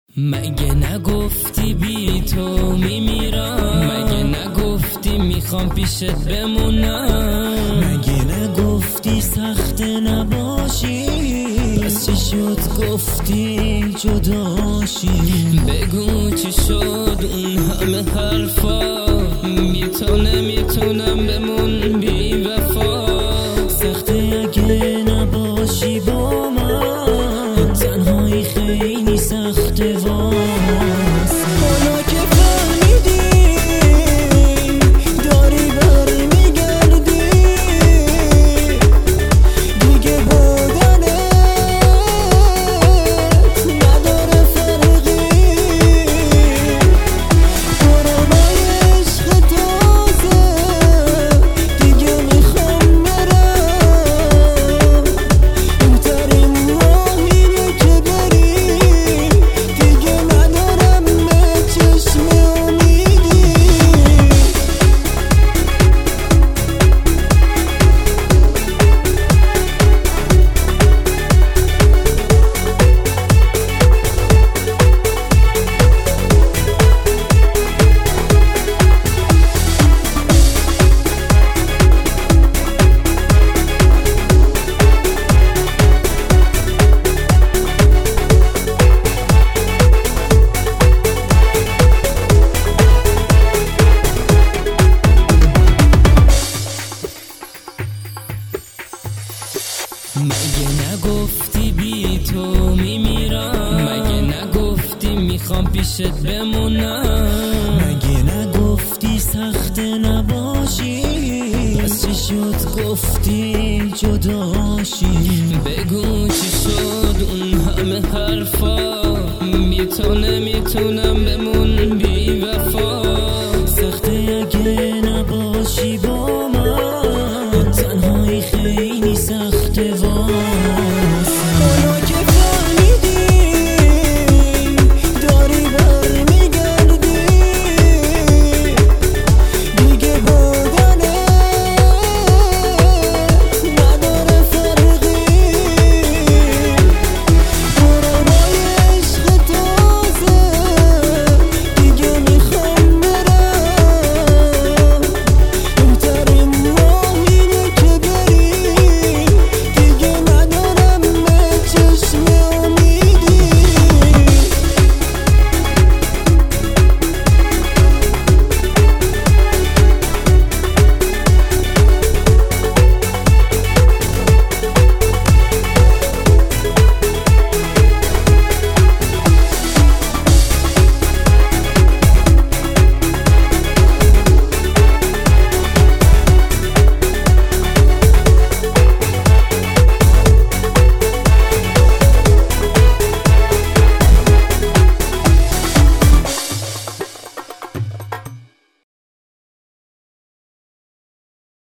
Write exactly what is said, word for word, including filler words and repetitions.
مگه نگفتی بی تو میمیرم؟ مگه نگفتی میخوام پیشت بمونم؟ مگه نگفتی سخت نباشی؟ پس چی شد گفتی جداشی؟ بگو چی شد اون همه حرفا؟ بی تو نمیتونم بمون بی وفا. سخته اگه نباشی با من، تنهایی خیلی سخته واسه. حالا که فهمیدی داری بر میگردی، دیگه بودنت نداره فرقی. برو با عشق تازه دیگه میخوام برم، بهترین راهیه که بری، دیگه ندارم به چشم امیدی. مگه نگفتی بی تو میمیرم؟ مگه نگفتی میخوام پیشت بمونم؟ مگه نگفتی سخت نباشی؟ پس چی شد گفتی جداشی؟ بگو چی شد اون همه حرفا؟ بی تو نمیتونم بمونم